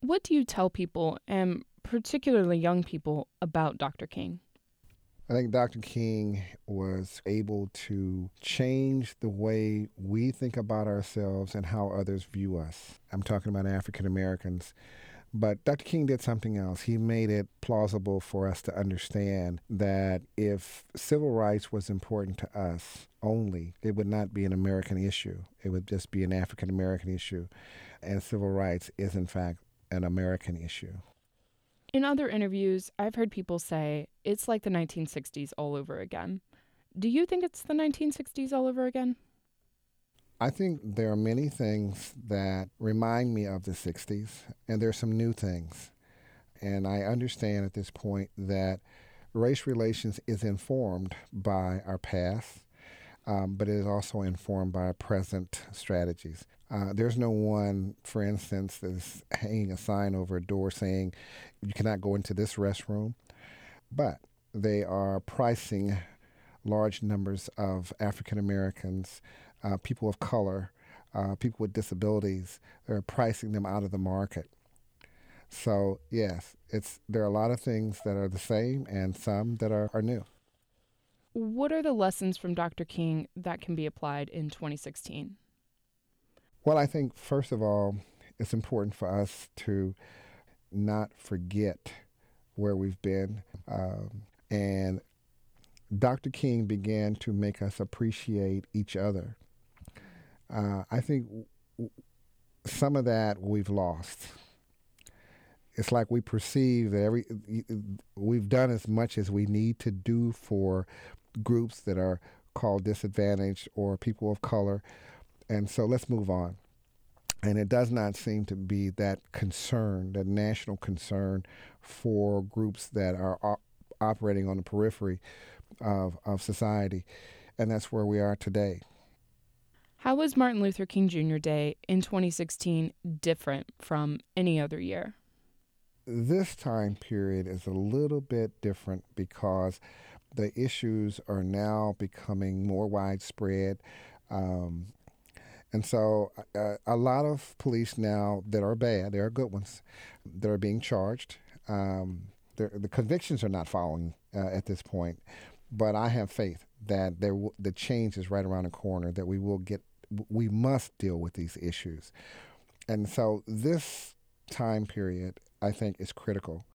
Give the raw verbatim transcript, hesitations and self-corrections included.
What do you tell people, and particularly young people, about Doctor King? I think Doctor King was able to change the way we think about ourselves and how others view us. I'm talking about African Americans. But Doctor King did something else. He made it plausible for us to understand that if civil rights was important to us only, it would not be an American issue. It would just be an African American issue. And civil rights is, in fact, an American issue. In other interviews, I've heard people say it's like the nineteen sixties all over again. Do you think it's the nineteen sixties all over again? I think there are many things that remind me of the sixties, and there's some new things. And I understand at this point that race relations is informed by our past, um, but it is also informed by our present strategies. Uh, there's no one, for instance, that's hanging a sign over a door saying you cannot go into this restroom, but they are pricing large numbers of African Americans, uh, people of color, uh, people with disabilities. They're pricing them out of the market. So yes, it's there are a lot of things that are the same and some that are, are new. What are the lessons from Doctor King that can be applied in twenty sixteen? Well, I think first of all, it's important for us to not forget where we've been. Um, and Doctor King began to make us appreciate each other. Uh, I think w- some of that we've lost. It's like we perceive that every we've done as much as we need to do for groups that are called disadvantaged or people of color, and so let's move on. And it does not seem to be that concern, that national concern for groups that are op- operating on the periphery of, of society. And that's where we are today. How was Martin Luther King Junior Day in twenty sixteen different from any other year? This time period is a little bit different because the issues are now becoming more widespread. Um, and so uh, a lot of police now that are bad, there are good ones, that are being charged. Um, the convictions are not following uh, at this point, but I have faith that there w- the change is right around the corner, that we will get, we must deal with these issues. And so this time period, I think, is critical